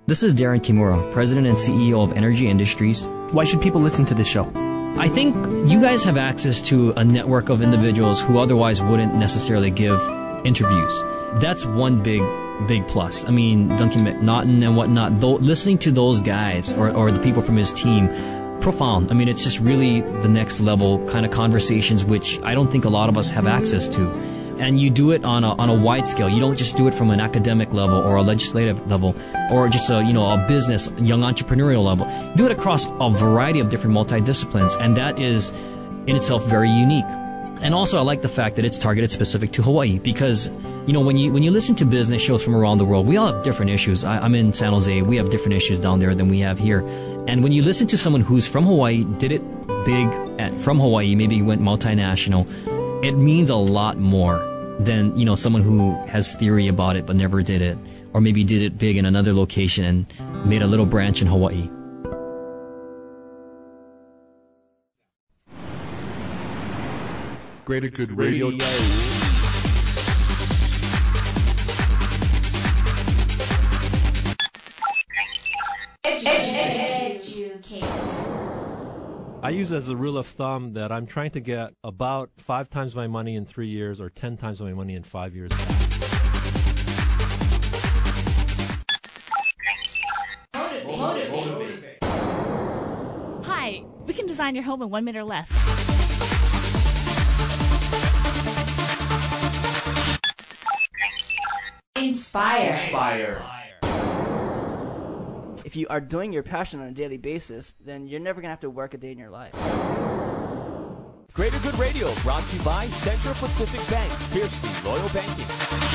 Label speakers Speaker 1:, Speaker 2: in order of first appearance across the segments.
Speaker 1: This is Darren Kimura, President and CEO of Energy Industries.
Speaker 2: Why should people listen to this show?
Speaker 1: I think you guys have access to a network of individuals who otherwise wouldn't necessarily give interviews. That's one big plus. I mean, Duncan McNaughton and whatnot, listening to those guys or the people from his team, profound. I mean, it's just really the next level kind of conversations, which I don't think a lot of us have access to. And you do it on a wide scale. You don't just do it from an academic level or a legislative level or just a business, young entrepreneurial level. Do it across a variety of different multidisciplines, and that is in itself very unique. And also, I like the fact that it's targeted specific to Hawaii because, when you listen to business shows from around the world, we all have different issues. I'm in San Jose. We have different issues down there than we have here. And when you listen to someone who's from Hawaii, did it big from Hawaii, maybe went multinational, it means a lot more than, someone who has theory about it but never did it, or maybe did it big in another location and made a little branch in Hawaii.
Speaker 3: Greater Good Radio.
Speaker 4: I use as a rule of thumb that I'm trying to get about 5 times my money in 3 years or 10 times my money in 5 years.
Speaker 5: Motivate. Hi, we can design your home in 1 minute or less.
Speaker 6: Inspire.
Speaker 7: If you are doing your passion on a daily basis, then you're never going to have to work a day in your life.
Speaker 8: Greater Good Radio, brought to you by Central Pacific Bank, fiercely loyal banking.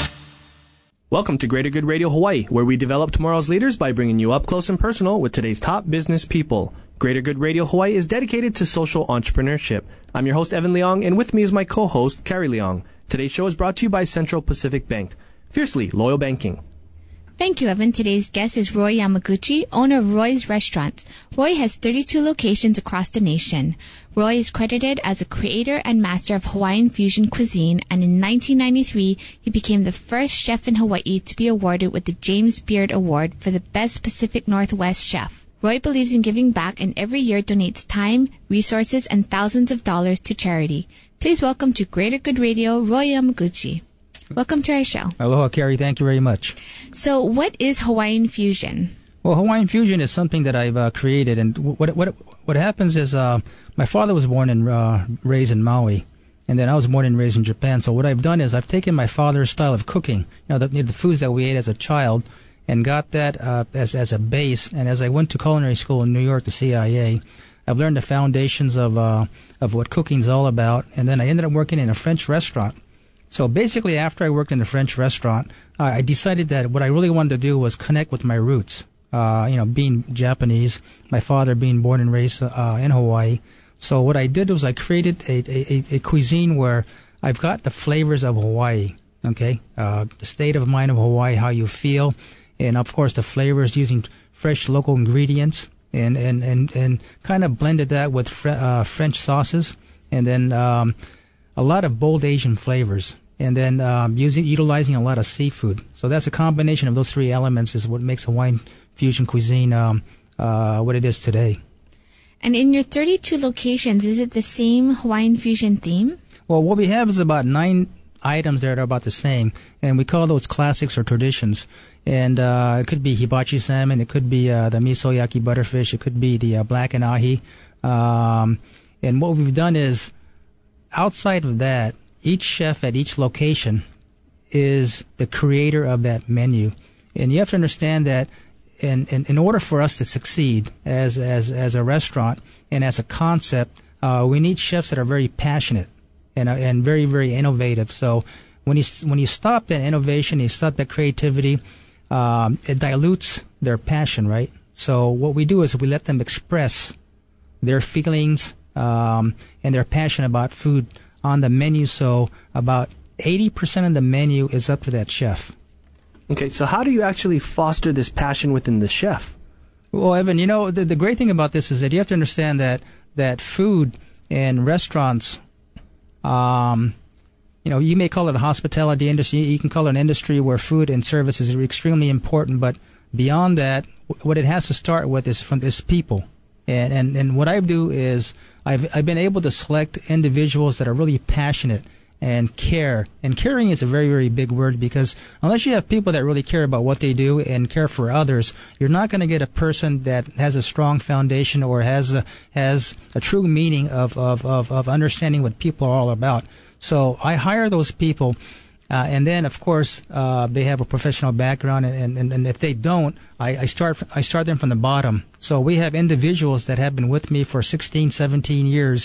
Speaker 2: Welcome to Greater Good Radio Hawaii, where we develop tomorrow's leaders by bringing you up close and personal with today's top business people. Greater Good Radio Hawaii is dedicated to social entrepreneurship. I'm your host, Evan Leong, and with me is my co-host, Carrie Leong. Today's show is brought to you by Central Pacific Bank, fiercely loyal banking.
Speaker 9: Thank you, Evan. Today's guest is Roy Yamaguchi, owner of Roy's Restaurants. Roy has 32 locations across the nation. Roy is credited as a creator and master of Hawaiian fusion cuisine, and in 1993, he became the first chef in Hawaii to be awarded with the James Beard Award for the Best Pacific Northwest Chef. Roy believes in giving back and every year donates time, resources, and thousands of dollars to charity. Please welcome to Greater Good Radio, Roy Yamaguchi. Welcome to our show.
Speaker 10: Aloha, Carrie. Thank you very much.
Speaker 9: So, what is Hawaiian fusion?
Speaker 10: Well, Hawaiian fusion is something that I've created, and what happens is my father was born and raised in Maui, and then I was born and raised in Japan. So what I've done is I've taken my father's style of cooking, the foods that we ate as a child, and got that as a base. And as I went to culinary school in New York, the CIA, I've learned the foundations of what cooking's all about, and then I ended up working in a French restaurant. So basically, after I worked in a French restaurant, I decided that what I really wanted to do was connect with my roots. Being Japanese, my father being born and raised in Hawaii. So what I did was I created a cuisine where I've got the flavors of Hawaii. Okay, the state of mind of Hawaii, how you feel, and of course the flavors using fresh local ingredients, and kind of blended that with French sauces, and then a lot of bold Asian flavors. And then utilizing a lot of seafood. So that's a combination of those three elements is what makes Hawaiian fusion cuisine what it is today.
Speaker 9: And in your 32 locations, is it the same Hawaiian fusion theme?
Speaker 10: Well, what we have is about 9 items that are about the same, and we call those classics or traditions. And it could be hibachi salmon, it could be the miso yaki butterfish, it could be the black and ahi. And what we've done is, outside of that, each chef at each location is the creator of that menu. And you have to understand that in order for us to succeed as a restaurant and as a concept, we need chefs that are very passionate and very, very innovative. So when you stop that innovation, you stop that creativity, it dilutes their passion, right? So what we do is we let them express their feelings and their passion about food on the menu. So about 80% of the menu is up to that chef.
Speaker 2: Okay, so how do you actually foster this passion within the chef?
Speaker 10: Well, Evan, the great thing about this is that you have to understand that food and restaurants, you may call it a hospitality industry, you can call it an industry where food and service is extremely important, but beyond that, what it has to start with is people. And what I do is I've been able to select individuals that are really passionate and care. And caring is a very, very big word, because unless you have people that really care about what they do and care for others, you're not going to get a person that has a strong foundation or has a true meaning of understanding what people are all about. So I hire those people, and then of course they have a professional background, and if they don't, I start them from the bottom. So we have individuals that have been with me for 16, 17 years.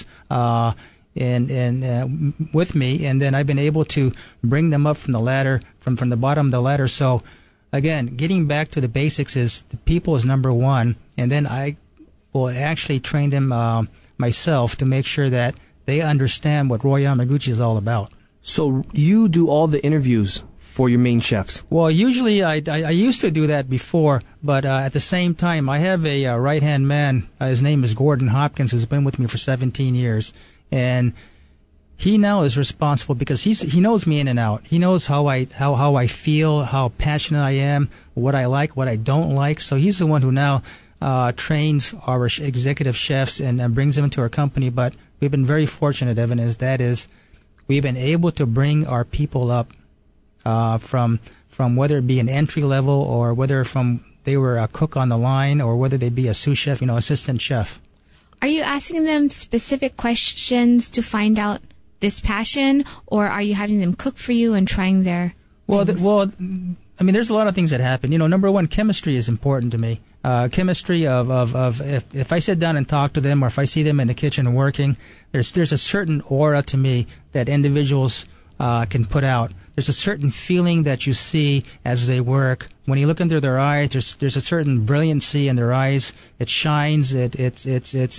Speaker 10: With me, and then I've been able to bring them up from the ladder, from the bottom of the ladder. So, again, getting back to the basics is the people is number one, and then I will actually train them myself to make sure that they understand what Roy Yamaguchi is all about.
Speaker 2: So you do all the interviews for your main chefs?
Speaker 10: Well, usually I used to do that before, but at the same time, I have a right-hand man. His name is Gordon Hopkins, who's been with me for 17 years. And he now is responsible because he knows me in and out. He knows how I feel, how passionate I am, what I like, what I don't like. So he's the one who now trains our executive chefs and brings them into our company. But we've been very fortunate, Evan, we've been able to bring our people up from whether it be an entry level or whether from they were a cook on the line or whether they be a sous chef, assistant chef.
Speaker 9: Are you asking them specific questions to find out this passion, or are you having them cook for you and trying their things?
Speaker 10: There's a lot of things that happen. Number one, chemistry is important to me. Chemistry of if I sit down and talk to them, or if I see them in the kitchen working, there's a certain aura to me that individuals can put out. There's a certain feeling that you see as they work. When you look into their eyes, there's a certain brilliancy in their eyes. It shines. It's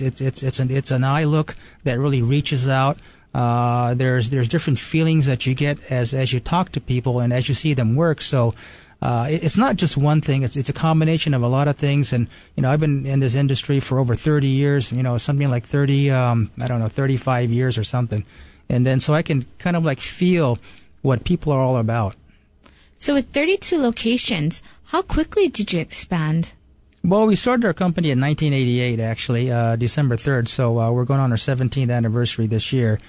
Speaker 10: an eye look that really reaches out. There's different feelings that you get as you talk to people and as you see them work. So it's not just one thing. It's a combination of a lot of things. And I've been in this industry for over 30 years. Something like 35 years or something. And then so I can kind of like feel what people are all about.
Speaker 9: So with 32 locations, how quickly did you expand?
Speaker 10: Well, we started our company in 1988, actually, December 3rd. So we're going on our 17th anniversary this year.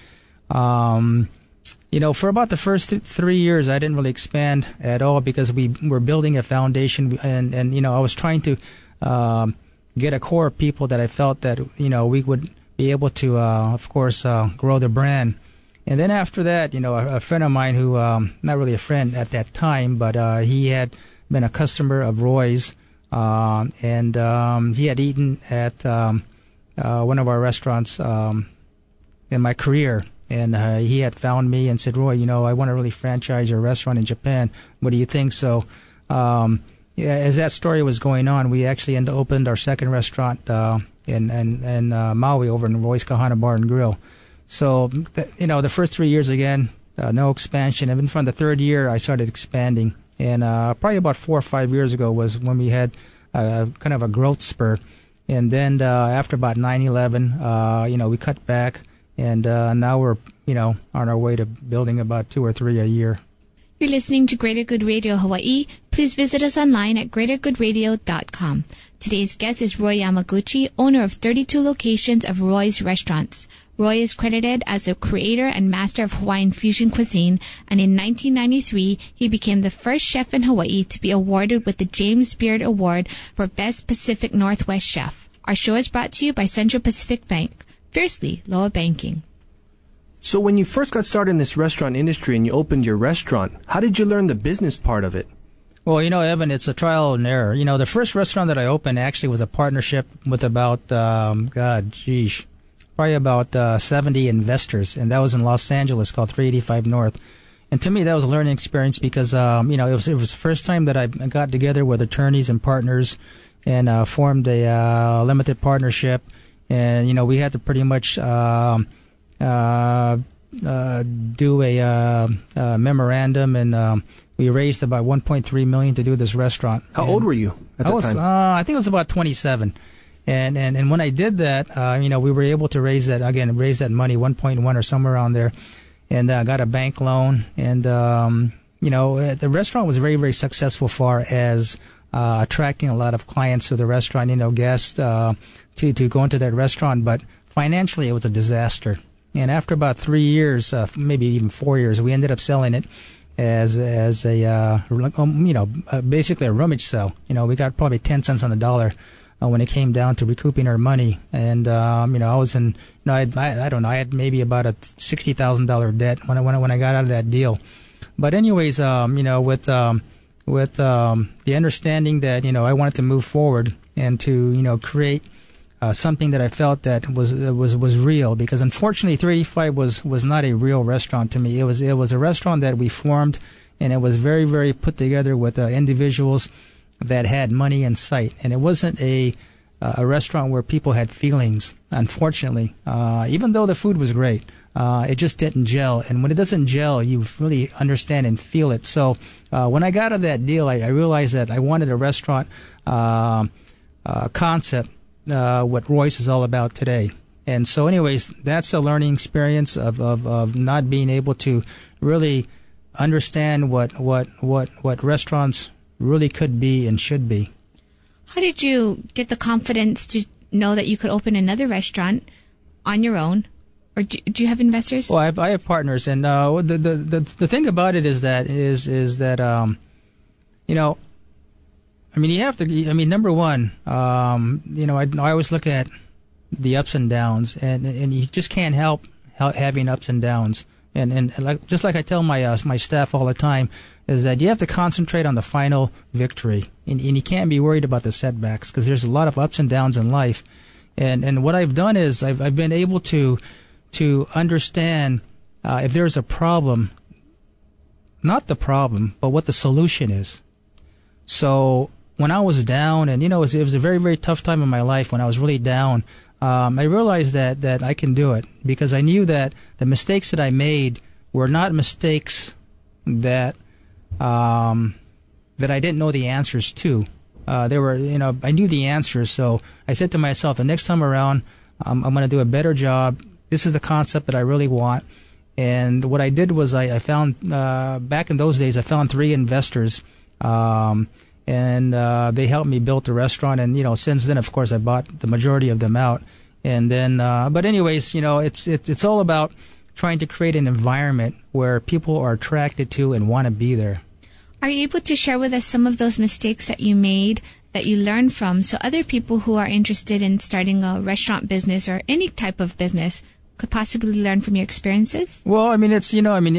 Speaker 10: For about the first 3 years, I didn't really expand at all because we were building a foundation, and I was trying to get a core of people that I felt that we would be able to, of course, grow the brand. And then after that, a friend of mine who, not really a friend at that time, but he had been a customer of Roy's, and he had eaten at one of our restaurants in my career. And he had found me and said, Roy, I want to really franchise your restaurant in Japan. What do you think? So as that story was going on, we actually opened our second restaurant in Maui over in Roy's Kahana Bar and Grill. So, the first 3 years, again, no expansion. And then from the third year, I started expanding. And probably about 4 or 5 years ago was when we had kind of a growth spur. And then after about 9/11, we cut back. And now we're, on our way to building about 2 or 3 a year.
Speaker 9: You're listening to Greater Good Radio Hawaii. Please visit us online at greatergoodradio.com. Today's guest is Roy Yamaguchi, owner of 32 locations of Roy's Restaurants. Roy is credited as the creator and master of Hawaiian fusion cuisine, and in 1993, he became the first chef in Hawaii to be awarded with the James Beard Award for Best Pacific Northwest Chef. Our show is brought to you by Central Pacific Bank. Fiercely Loa Banking.
Speaker 2: So when you first got started in this restaurant industry and you opened your restaurant, how did you learn the business part of it?
Speaker 10: Well, Evan, it's a trial and error. The first restaurant that I opened actually was a partnership with about, probably about 70 investors, and that was in Los Angeles, called 385 North. And to me, that was a learning experience because, it was the first time that I got together with attorneys and partners and formed a limited partnership. And, we had to pretty much do a memorandum, and we raised about $1.3 million to do this restaurant.
Speaker 2: How old were you at that time?
Speaker 10: I think it was about 27. And when I did that, we were able to raise that money, 1.1 or somewhere around there, and got a bank loan. And, the restaurant was very, very successful far as attracting a lot of clients to the restaurant, guests to go into that restaurant. But financially, it was a disaster. And after about 3 years, maybe even 4 years, we ended up selling it as a basically a rummage sale. We got probably 10 cents on the dollar when it came down to recouping our money. And I was in, I don't know, I had maybe about a $60,000 debt when I got out of that deal. But anyways, with the understanding that I wanted to move forward and to create something that I felt that was real, because unfortunately 385 was not a real restaurant to me. It was a restaurant that we formed, and it was very, very put together with individuals that had money in sight, and it wasn't a restaurant where people had feelings. Unfortunately, even though the food was great, it just didn't gel. And when it doesn't gel, you really understand and feel it. So when I got out of that deal, I realized that I wanted a restaurant concept. What Roy's is all about today. And so anyways, that's a learning experience of not being able to really understand what restaurants really could be and should be.
Speaker 9: How did you get the confidence to know that you could open another restaurant on your own? Or do you have investors?
Speaker 10: Well, I have partners, and the thing about it is that you have to. Number one, I always look at the ups and downs, and you just can't help having ups and downs. And just like I tell my staff all the time, is that you have to concentrate on the final victory, and you can't be worried about the setbacks, because there's a lot of ups and downs in life. And what I've done is I've been able to understand if there's a problem, not the problem, but what the solution is. So when I was down, and it was a very, very tough time in my life when I was really down, I realized that I can do it, because I knew that the mistakes that I made were not mistakes that I didn't know the answers to. They were, I knew the answers, so I said to myself, the next time around, I'm going to do a better job. This is the concept that I really want. And what I did was I found, back in those days, I found 3 investors, and they helped me build the restaurant. And, since then, of course, I bought the majority of them out. And then, but anyways, it's all about trying to create an environment where people are attracted to and want to be there.
Speaker 9: Are you able to share with us some of those mistakes that you made, that you learned from, so other people who are interested in starting a restaurant business or any type of business could possibly learn from your experiences?
Speaker 10: Well, it's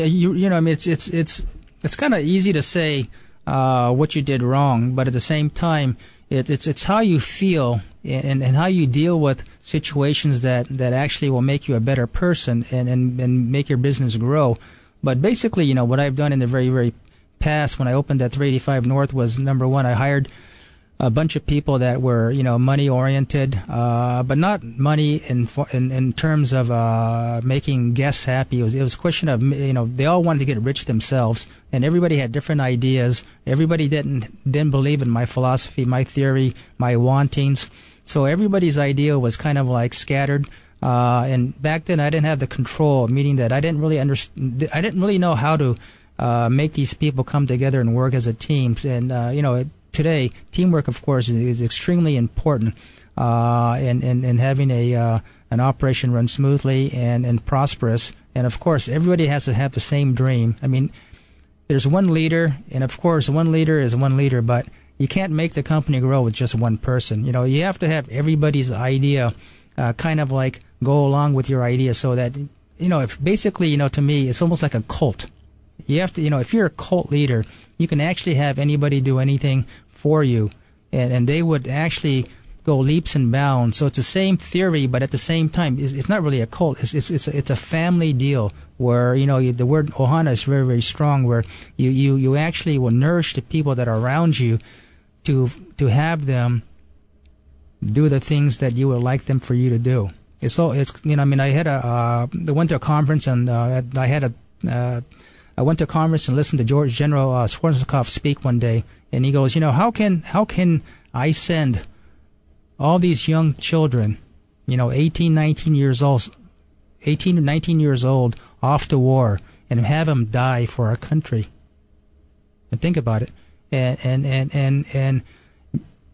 Speaker 10: it's kind of easy to say what you did wrong, but at the same time, it's how you feel and how you deal with situations that actually will make you a better person and make your business grow. But basically, what I've done in the very, very past when I opened at 385 North was, number one, I hired a bunch of people that were, money oriented, but not money in terms of making guests happy. It was a question of, they all wanted to get rich themselves, and everybody had different ideas. Everybody didn't believe in my philosophy, my theory, my wantings. So everybody's idea was kind of like scattered. And back then I didn't have the control, meaning that I didn't really know how to make these people come together and work as a team. And today, teamwork, of course, is extremely important in having an operation run smoothly and prosperous. And of course, everybody has to have the same dream. There's one leader, and of course, one leader is one leader, but you can't make the company grow with just one person. You have to have everybody's idea kind of like go along with your idea, so that, if basically, to me, it's almost like a cult. You have to, if you're a cult leader, you can actually have anybody do anything for you, and they would actually go leaps and bounds. So it's the same theory, but at the same time, it's not really a cult. It's a family deal where, the word ohana is very, very strong, where you actually will nourish the people that are around you to have them do the things that you would like them for you to do. I went to a conference, and I went to a conference and listened to General Schwarzkopf speak one day, and he goes, how can I send all these young children, 18 to 19 years old, off to war and have them die for our country? And think about it. And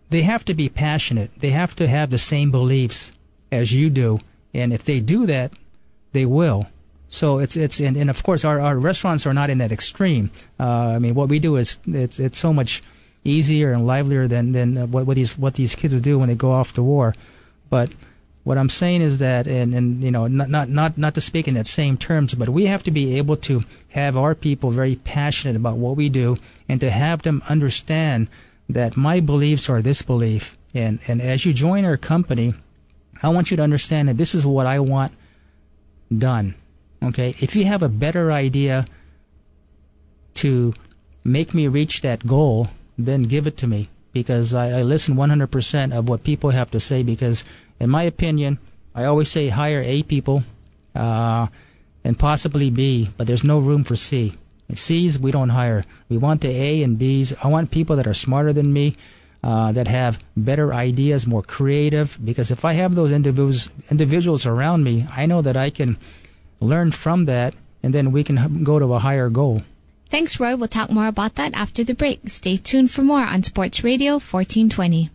Speaker 10: they have to be passionate. They have to have the same beliefs as you do. And if they do that, they will. So and of course our restaurants are not in that extreme. I mean, what we do is it's so much easier and livelier than what these kids do when they go off to war. But what I'm saying is that, and you know, not to speak in that same terms, but we have to be able to have our people very passionate about what we do, and to have them understand that my beliefs are this belief. And as you join our company, I want you to understand that this is what I want done. Okay? If you have a better idea to make me reach that goal, then give it to me, because I listen 100% of what people have to say, because in my opinion, I always say hire A people and possibly B, but there's no room for C. C's we don't hire. We want the A and B's. I want people that are smarter than me, that have better ideas, more creative, because if I have those individuals around me, I know that I can learn from that, and then we can go to a higher goal.
Speaker 9: Thanks, Roy. We'll talk more about that after the break. Stay tuned for more on Sports Radio 1420.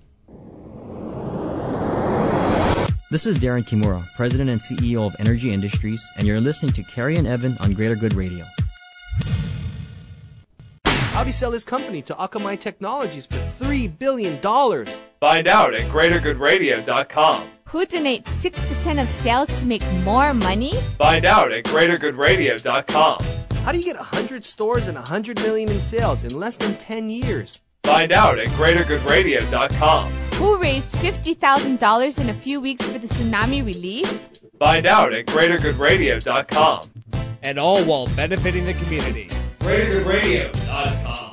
Speaker 1: This is Darren Kimura, President and CEO of Energy Industries, and you're listening to Carrie and Evan on Greater Good Radio.
Speaker 2: How'd he sell his company to Akamai Technologies for $3 billion?
Speaker 8: Find out at GreaterGoodRadio.com.
Speaker 3: Who donates 6% of sales to make more money?
Speaker 8: Find out at GreaterGoodRadio.com.
Speaker 2: How do you get 100 stores and $100 million in sales in less than 10 years?
Speaker 8: Find out at GreaterGoodRadio.com.
Speaker 3: Who raised $50,000 in a few weeks for the tsunami relief?
Speaker 8: Find out at GreaterGoodRadio.com.
Speaker 2: And all while benefiting the community.
Speaker 8: GreaterGoodRadio.com.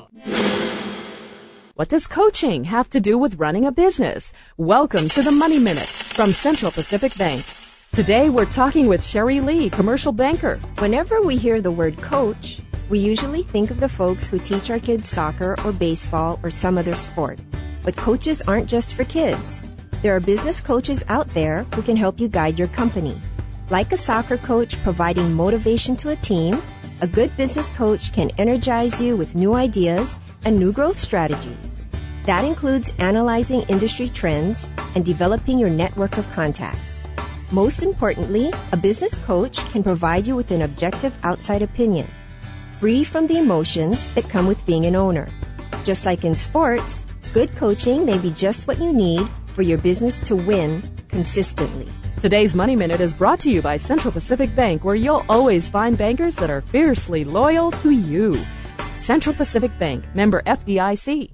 Speaker 11: What does coaching have to do with running a business? Welcome to the Money Minute from Central Pacific Bank. Today we're talking with Sherry Lee, commercial banker.
Speaker 12: Whenever we hear the word coach, we usually think of the folks who teach our kids soccer or baseball or some other sport. But coaches aren't just for kids. There are business coaches out there who can help you guide your company. Like a soccer coach providing motivation to a team, a good business coach can energize you with new ideas and new growth strategies. That includes analyzing industry trends and developing your network of contacts. Most importantly, a business coach can provide you with an objective outside opinion, free from the emotions that come with being an owner. Just like in sports, good coaching may be just what you need for your business to win consistently.
Speaker 11: Today's Money Minute is brought to you by Central Pacific Bank, where you'll always find bankers that are fiercely loyal to you. Central Pacific Bank, member FDIC.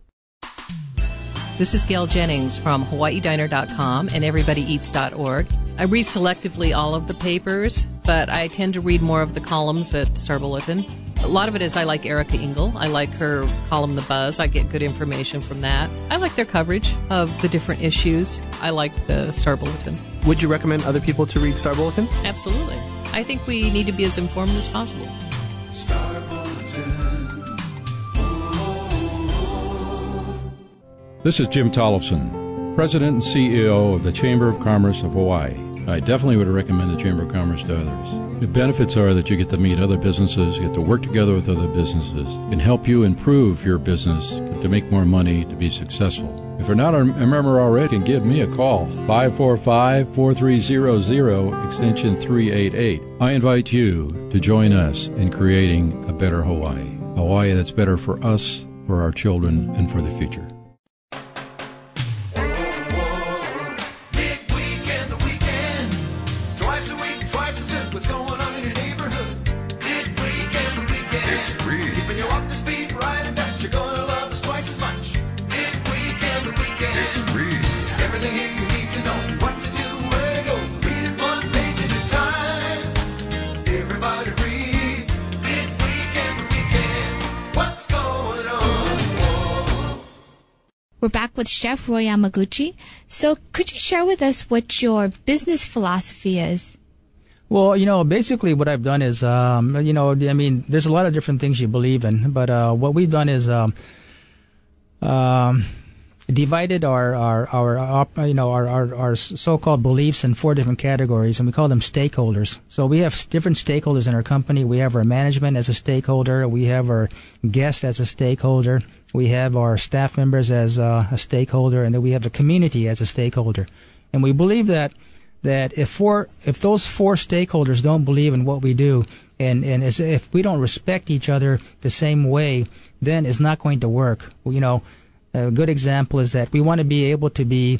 Speaker 13: This is Gail Jennings from HawaiiDiner.com and EverybodyEats.org. I read selectively all of the papers, but I tend to read more of the columns at Star Bulletin. A lot of it is I like Erica Engel. I like her column, The Buzz. I get good information from that. I like their coverage of the different issues. I like the Star Bulletin.
Speaker 2: Would you recommend other people to read Star Bulletin?
Speaker 13: Absolutely. I think we need to be as informed as possible.
Speaker 14: Star Bulletin.
Speaker 15: This is Jim Tollefson, President and CEO of the Chamber of Commerce of Hawaii. I definitely would recommend the Chamber of Commerce to others. The benefits are that you get to meet other businesses, you get to work together with other businesses, and help you improve your business to make more money, to be successful. If you're not a member already, give me a call, 545-4300, extension 388. I invite you to join us in creating a better Hawaii. Hawaii that's better for us, for our children, and for the future.
Speaker 9: We're back with Chef Roy Yamaguchi. So could you share with us what your business philosophy is?
Speaker 10: Well, basically what I've done is, there's a lot of different things you believe in, but what we've done is divided our so-called beliefs in 4 different categories, and we call them stakeholders. So we have different stakeholders in our company. We have our management as a stakeholder. We have our guests as a stakeholder. we have our staff members as a stakeholder, and then we have the community as a stakeholder. And we believe that if those four stakeholders don't believe in what we do, and if we don't respect each other the same way, then it's not going to work. You know, a good example is that we want to be able to be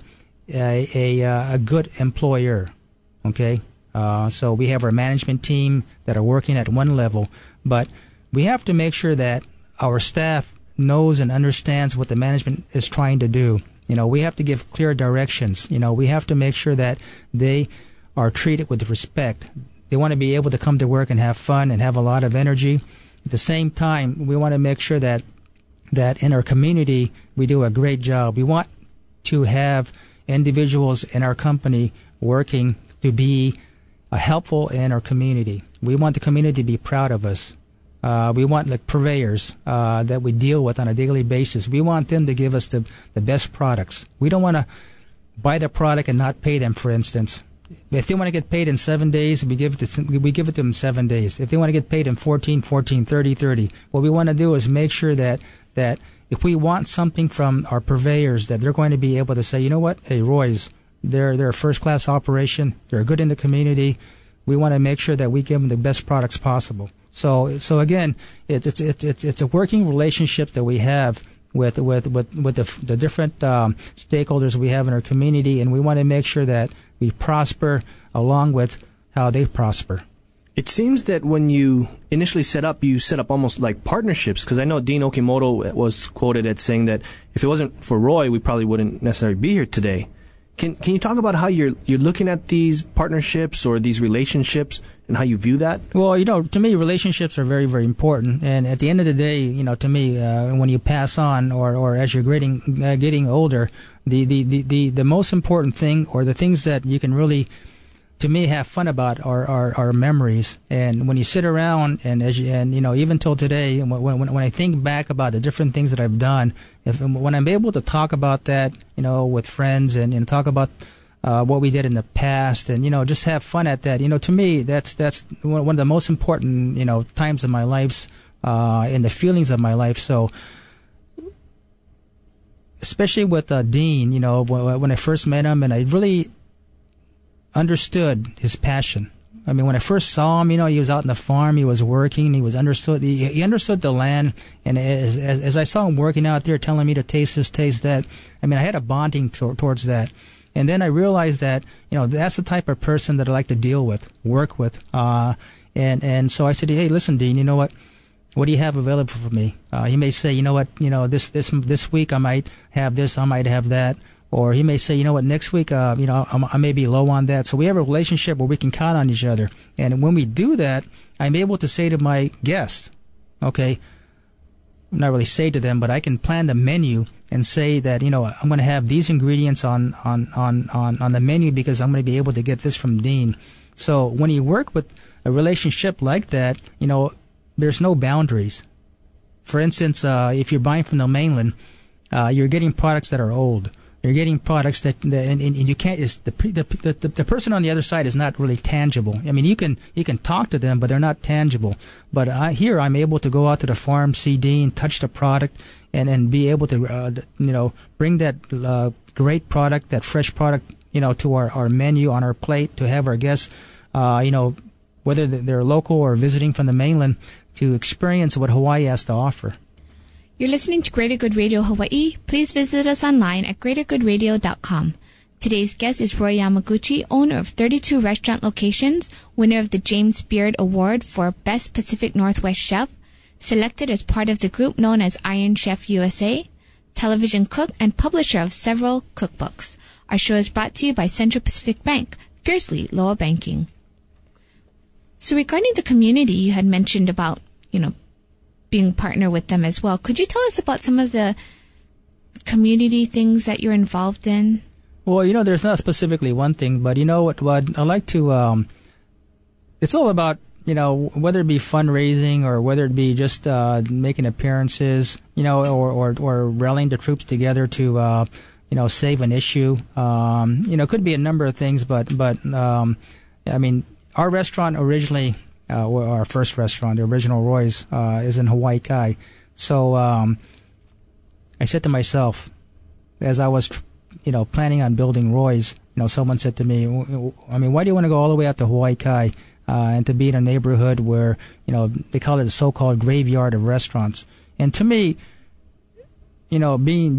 Speaker 10: a good employer. Okay, so we have our management team that are working at one level, but we have to make sure that our staff knows and understands what the management is trying to do. You know, we have to give clear directions. You know, we have to make sure that they are treated with respect. They want to be able to come to work and have fun and have a lot of energy. At the same time, we want to make sure that in our community we do a great job. We want to have individuals in our company working to be helpful in our community. We want the community to be proud of us. We want like purveyors that we deal with on a daily basis. We want them to give us the best products. We don't want to buy the product and not pay them, for instance. If they want to get paid in 7 days, we give it to them 7 days. If they want to get paid in 14, 30. What we want to do is make sure that if we want something from our purveyors, that they're going to be able to say, you know what, hey, Roy's, they're a first-class operation. They're good in the community. We want to make sure that we give them the best products possible. So again, it's a working relationship that we have with the different stakeholders we have in our community, and we want to make sure that we prosper along with how they prosper.
Speaker 2: It seems that when you initially set up almost like partnerships, because I know Dean Okimoto was quoted as saying that if it wasn't for Roy, we probably wouldn't necessarily be here today. Can you talk about how you're looking at these partnerships or these relationships and how you view that? Well, you know, to me, relationships are very, very important. And at the end of the day, you know, to me, when you pass on or as you're getting older, the most important thing, or the things that you can really, to me, have fun about are memories. And when you sit around and you know, even till today, when I think back about the different things that I've done, when I'm able to talk about that, you know, with friends and talk about what we did in the past, and you know, just have fun at that, you know, to me, that's one of the most important, you know, times of my life, and the feelings of my life. So, especially with Dean, you know, when I first met him, and I really understood his passion. I mean, when I first saw him, you know, he was out in the farm, he was working, he understood the land, and as I saw him working out there, telling me to taste this, taste that, I mean, I had a bonding towards that. And then I realized that, you know, that's the type of person that I like to deal with, work with, and so I said, hey, listen, Dean, you know what do you have available for me? He may say, you know what, you know, this week I might have this, I might have that. Or he may say, you know what, next week, you know, I may be low on that. So we have a relationship where we can count on each other. And when we do that, I'm able to say to my guests, okay, not really say to them, but I can plan the menu and say that, you know, I'm going to have these ingredients on the menu because I'm going to be able to get this from Dean. So when you work with a relationship like that, you know, there's no boundaries. For instance, if you're buying from the mainland, you're getting products that are old. You're getting products that and you can't. The person on the other side is not really tangible. I mean, you can talk to them, but they're not tangible. But here, I'm able to go out to the farm, see Dean, touch the product, and be able to you know, bring that great product, that fresh product, you know, to our menu on our plate, to have our guests, you know, whether they're local or visiting from the mainland, to experience what Hawaii has to offer.
Speaker 9: You're listening to Greater Good Radio Hawaii. Please visit us online at greatergoodradio.com. Today's guest is Roy Yamaguchi, owner of 32 restaurant locations, winner of the James Beard Award for Best Pacific Northwest Chef, selected as part of the group known as Iron Chef USA, television cook, and publisher of several cookbooks. Our show is brought to you by Central Pacific Bank, fiercely lower banking. So regarding the community, you had mentioned about, you know, being a partner with them as well. Could you tell us about some of the community things that you're involved in?
Speaker 10: Well, you know, there's not specifically one thing, but you know what I like to, it's all about, you know, whether it be fundraising or whether it be just making appearances, you know, or rallying the troops together to, you know, save an issue. You know, it could be a number of things, but I mean, our restaurant originally, our first restaurant, the original Roy's, is in Hawaii Kai. So I said to myself, as I was, planning on building Roy's, someone said to me, why do you want to go all the way out to Hawaii Kai and to be in a neighborhood where, they call it a so-called graveyard of restaurants? And to me, being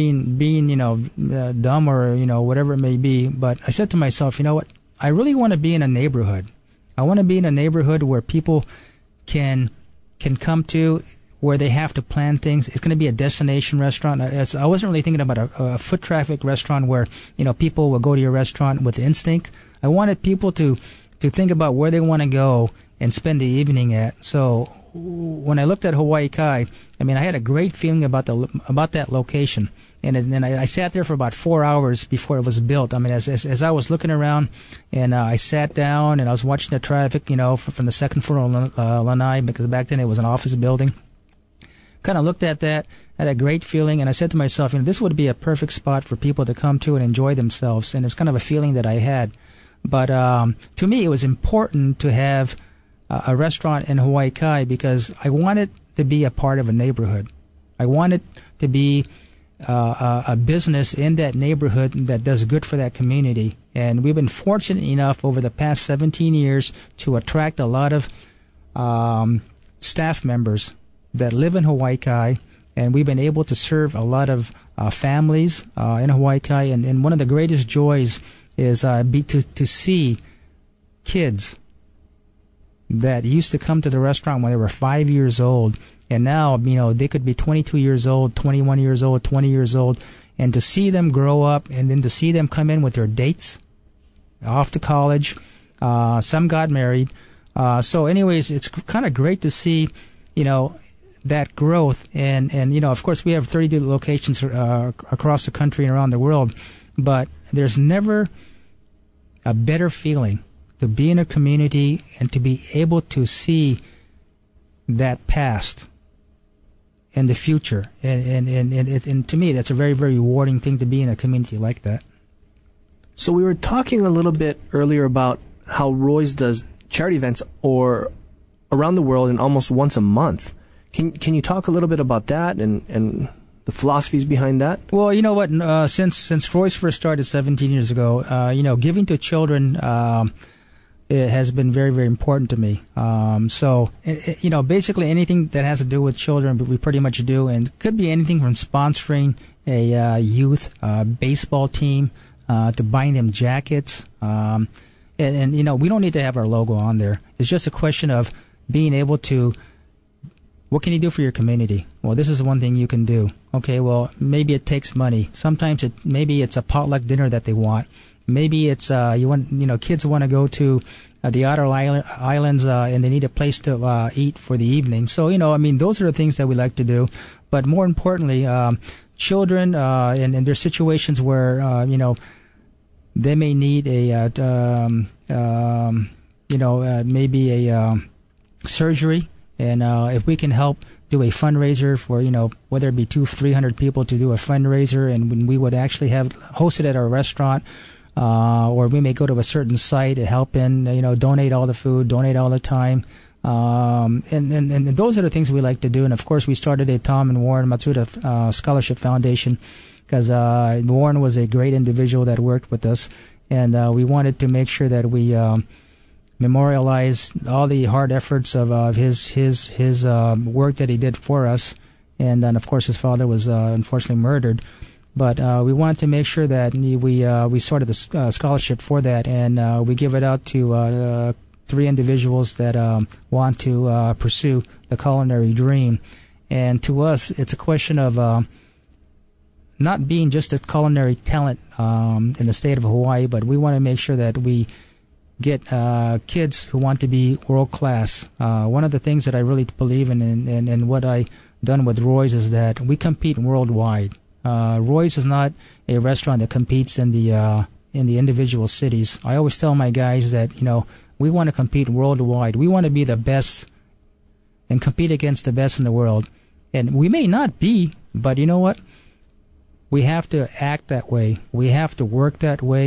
Speaker 10: dumb or, whatever it may be, but I said to myself, you know what? I really want to be in a neighborhood. I want to be in a neighborhood where people can come to, where they have to plan things. It's going to be a destination restaurant. I wasn't really thinking about a foot traffic restaurant where, people will go to your restaurant with instinct. I wanted people to think about where they want to go and spend the evening at. So when I looked at Hawaii Kai, I had a great feeling about that location. And then I sat there for about 4 hours before it was built. As I was looking around, and I sat down and I was watching the traffic, from the second floor of Lanai, because back then it was an office building. Kind of looked at that, had a great feeling, and I said to myself, this would be a perfect spot for people to come to and enjoy themselves. And it's kind of a feeling that I had. But to me, it was important to have a restaurant in Hawaii Kai because I wanted to be a part of a neighborhood. I wanted to be a business in that neighborhood that does good for that community. And we've been fortunate enough over the past 17 years to attract a lot of staff members that live in Hawaii Kai, and we've been able to serve a lot of families in Hawaii Kai. And one of the greatest joys is to see kids that used to come to the restaurant when they were 5 years old, and now, they could be 22 years old, 21 years old, 20 years old, and to see them grow up and then to see them come in with their dates, off to college. Some got married. So anyways, it's kind of great to see, that growth. And of course, we have 32 locations across the country and around the world, but there's never a better feeling to be in a community and to be able to see that past and the future. And to me, that's a very, very rewarding thing to be in a community like that.
Speaker 2: So we were talking a little bit earlier about how Roy's does charity events or around the world and almost once a month. Can you talk a little bit about that and the philosophies behind that? Well, you know what? Since Roy's first started 17 years ago, giving to children it has been very, very important to me. So basically anything that has to do with children, we pretty much do, and it could be anything from sponsoring a youth baseball team to buying them jackets. And we don't need to have our logo on there. It's just a question of being able to, what can you do for your community? Well, this is one thing you can do. Okay, well, maybe it takes money. Sometimes maybe it's a potluck dinner that they want. Maybe it's kids want to go to the outer islands and they need a place to eat for the evening. So those are the things that we like to do. But more importantly, children and there's situations where they may need maybe a surgery, and if we can help do a fundraiser for whether it be 200-300 people to do a fundraiser, and we would actually have hosted at our restaurant. Or we may go to a certain site to help in, donate all the food, donate all the time. And those are the things we like to do. And of course, we started a Tom and Warren Matsuda Scholarship Foundation because Warren was a great individual that worked with us. And we wanted to make sure that we memorialize all the hard efforts of his work that he did for us. And then, of course, his father was unfortunately murdered. But we wanted to make sure that we started the scholarship for that, and we give it out to 3 individuals that want to pursue the culinary dream. And to us, it's a question of not being just a culinary talent in the state of Hawaii, but we want to make sure that we get kids who want to be world class. One of the things that I really believe in and what I done with Roy's is that we compete worldwide. Roy's is not a restaurant that competes in the individual cities. I always tell my guys that we want to compete worldwide. We want to be the best and compete against the best in the world. And we may not be, but you know what? We have to act that way. We have to work that way.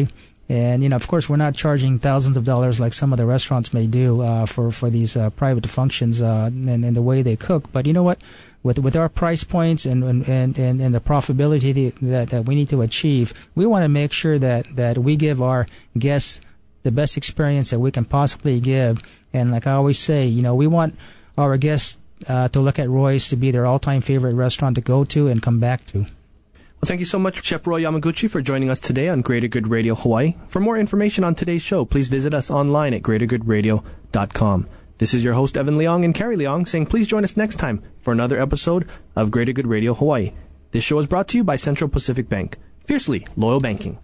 Speaker 10: And, you know, of course, we're not charging thousands of dollars like some of the restaurants may do for these private functions and the way they cook. But you know what? With our price points and the profitability that we need to achieve, we want to make sure that we give our guests the best experience that we can possibly give. And like I always say, you know, we want our guests to look at Roy's to be their all-time favorite restaurant to go to and come back to.
Speaker 2: Well, thank you so much, Chef Roy Yamaguchi, for joining us today on Greater Good Radio Hawaii. For more information on today's show, please visit us online at greatergoodradio.com. This is your host, Evan Leong and Carrie Leong, saying please join us next time for another episode of Greater Good Radio Hawaii. This show is brought to you by Central Pacific Bank. Fiercely loyal banking.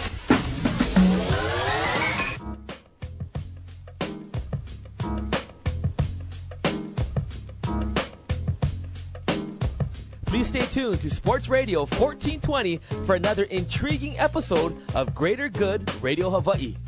Speaker 8: Please stay tuned to Sports Radio 1420 for another intriguing episode of Greater Good Radio Hawaii.